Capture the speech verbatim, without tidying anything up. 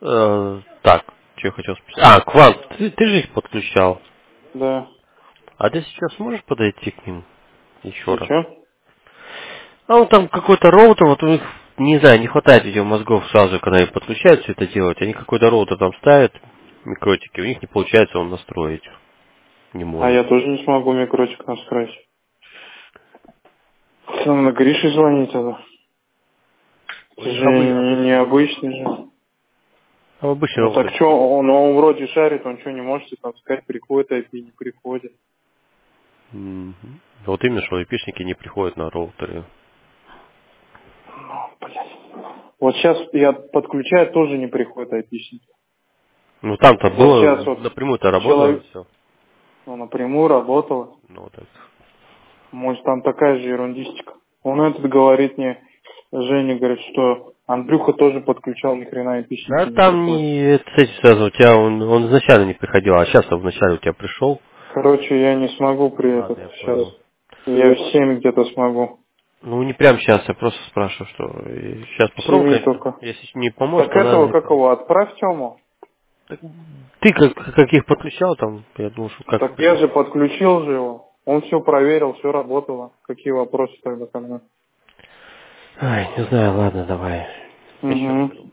Э, так, что я хотел спросить. А, Квант, ты, ты же их подключал. Да. А ты сейчас можешь подойти к ним еще раз? Сейчас? А вот там какой-то роутер, вот у них, не знаю, не хватает видео мозгов сразу, когда они подключают все это делать. Они какой-то роутер там ставят, микротики, у них не получается он настроить. Не А может. я тоже не смогу микротик настроить. Нам на Грише звонить надо. У Это них же обы- не- обычный роутер. необычный же. А обычный Ну так роутер. что, он, он вроде шарит, он что, не может там сказать, приходит ай пи, не приходит. Мгм. Вот именно, что айпишники не приходят на роутеры. Ну, блядь. Вот сейчас я подключаю, тоже не приходит ай пи-шник. Ну там-то Вот было, сейчас вот напрямую-то работало человек все. ну, напрямую работал. Ну так. Может, там такая же ерундистика. Он этот говорит мне, Женя говорит, что Андрюха тоже подключал, ни хрена ай пи-шники Да не там приходят. не это, с этим связано, у тебя он, он изначально не приходил, а сейчас он вначале у тебя пришел. Короче, я не смогу при Ладно, этот я сейчас. понял. Я в семь где-то смогу. Ну не прям сейчас, я просто спрашиваю, что сейчас В попробуй, семи конечно. только. Если не поможет, Так тогда этого, не как поможет. его, отправь Тему. Так ты как, каких подключал там, я думал, что как Так я пришел. же подключил же его. Он все проверил, все работало. Какие вопросы тогда ко мне? Ай, не знаю, ладно, давай. Еще раз. Угу.